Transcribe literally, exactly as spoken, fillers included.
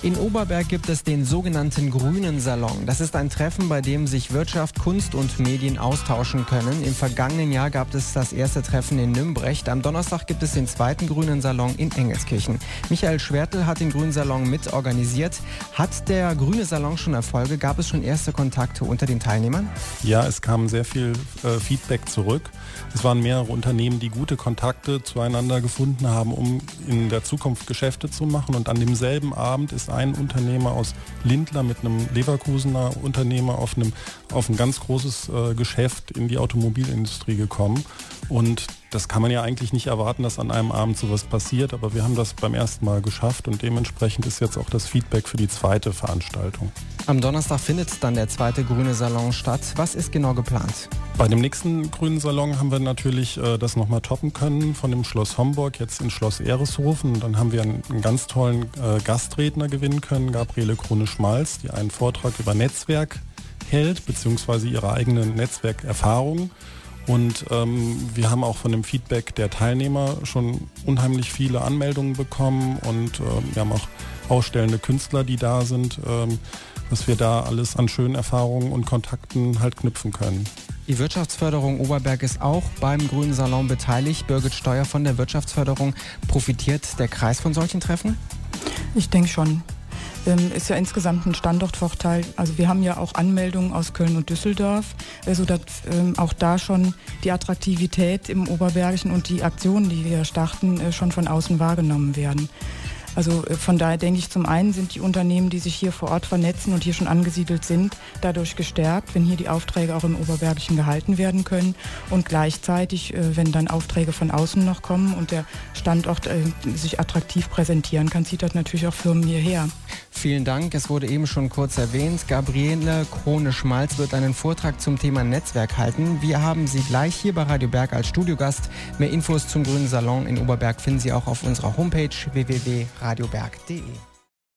In Oberberg gibt es den sogenannten Grünen Salon. Das ist ein Treffen, bei dem sich Wirtschaft, Kunst und Medien austauschen können. Im vergangenen Jahr gab es das erste Treffen in Nümbrecht. Am Donnerstag gibt es den zweiten Grünen Salon in Engelskirchen. Michael Schwertl hat den Grünen Salon mit organisiert. Hat der Grüne Salon schon Erfolge? Gab es schon erste Kontakte unter den Teilnehmern? Ja, es kam sehr viel äh, Feedback zurück. Es waren mehrere Unternehmen, die gute Kontakte zueinander gefunden haben, um in der Zukunft Geschäfte zu machen. Und an demselben Abend ist ein Unternehmer aus Lindlar mit einem Leverkusener Unternehmer auf, einem, auf ein ganz großes äh, Geschäft in die Automobilindustrie gekommen. Und das kann man ja eigentlich nicht erwarten, dass an einem Abend sowas passiert. Aber wir haben das beim ersten Mal geschafft und dementsprechend ist jetzt auch das Feedback für die zweite Veranstaltung. Am Donnerstag findet dann der zweite Grüne Salon statt. Was ist genau geplant? Bei dem nächsten Grünen Salon haben wir natürlich äh, das nochmal toppen können, von dem Schloss Homburg jetzt ins Schloss Ehreshofen. Und dann haben wir einen, einen ganz tollen äh, Gastredner gewinnen können, Gabriele Krone-Schmalz, die einen Vortrag über Netzwerk hält, beziehungsweise ihre eigenen Netzwerkerfahrungen. Und ähm, wir haben auch von dem Feedback der Teilnehmer schon unheimlich viele Anmeldungen bekommen und äh, wir haben auch ausstellende Künstler, die da sind, ähm, dass wir da alles an schönen Erfahrungen und Kontakten halt knüpfen können. Die Wirtschaftsförderung Oberberg ist auch beim Grünen Salon beteiligt. Birgit Steuer von der Wirtschaftsförderung. Profitiert der Kreis von solchen Treffen? Ich denke schon. Ähm, ist ja insgesamt ein Standortvorteil. Also wir haben ja auch Anmeldungen aus Köln und Düsseldorf, sodass ähm, auch da schon die Attraktivität im Oberbergischen und die Aktionen, die wir starten, äh, schon von außen wahrgenommen werden. Also von daher denke ich, zum einen sind die Unternehmen, die sich hier vor Ort vernetzen und hier schon angesiedelt sind, dadurch gestärkt, wenn hier die Aufträge auch im Oberbergischen gehalten werden können. Und gleichzeitig, wenn dann Aufträge von außen noch kommen und der Standort sich attraktiv präsentieren kann, zieht das natürlich auch Firmen hierher. Vielen Dank. Es wurde eben schon kurz erwähnt. Gabriele Krone-Schmalz wird einen Vortrag zum Thema Netzwerk halten. Wir haben sie gleich hier bei Radio Berg als Studiogast. Mehr Infos zum Grünen Salon in Oberberg finden Sie auch auf unserer Homepage w w w punkt radioberg punkt de.